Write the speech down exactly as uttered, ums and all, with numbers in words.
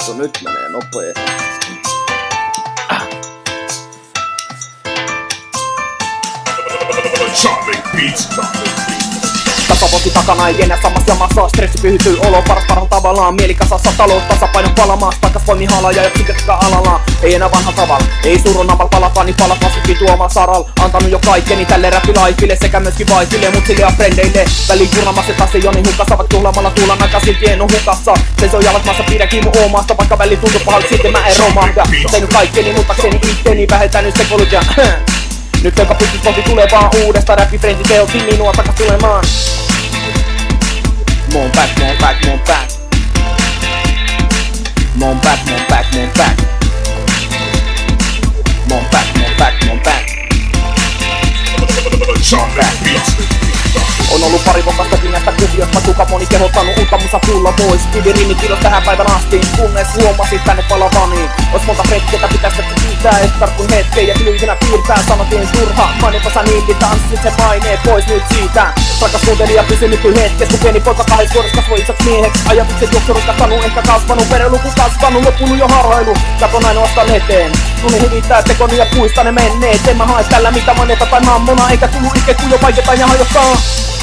Vittu, nyt menee nopee. Tapapotti takana ei enää samassa jamassa. Stressi pyhytyy olo paras parhaan tavallaan. Mieli kasassa, talous tasapainon palamaan. Takas voimi halaa ja yksinkertaisesti alallaan. Ei enää vanha tavalla, ei surun namal palataan. Niin palat vastutkin tuomaan saralla. Antanut jo kaikkeni tälle räpylaifille sekä myöskin vaifille. Mut sille ja frendeille väliin kurnaamassa taas ei Joni hukassa. Vaikka tuhlaamalla tuulan aika silti en oo hukassa. Seisoo jalat maassa pidäkin mun omasta. Vaikka väliin tuntuu pahalta silti mä en romahda. Tehnyt kaikkeni muuttakseni itteni. Vähentänyt sekoilut ja nyt joka pystys kohti tulevaa uudesta räppifrendi teotti minua takas tulemaan. Mon back, mon back, mon back. Mon back, mon back, mon back. Mon back, mon back, mon back. Mon back. On ollut pari vokastakin näistä kuviosta, kuka moni kehottanut uutta musa tulla pois. Pidin rinnit kilos tähän päivän asti, kunnes huomasit tänne palavani. Ois monta retketä pitäis että kiittää, et tarkkun hetken ja tylynä piirtää. Sanotiin turha, mainitasa niinkin tanssit se painee pois nyt siitä. Rakas kuuntelija pysy nyt hetkes, kun pieni poika kahdeks vuodessa kasvoi isoks mieheksi. Ajatukset juoksurut kasvanut, ehkä kasvanut, verenluku kasvanut, loppunut jo harhailu. Katon ainoastaan eteen, tuli hyvittää tekoni ja puista ne menneet. En mä hae tällä mitä moneta tai mammona, eikä tullu ikkeet kun jo vaiketaan ja hajottaa.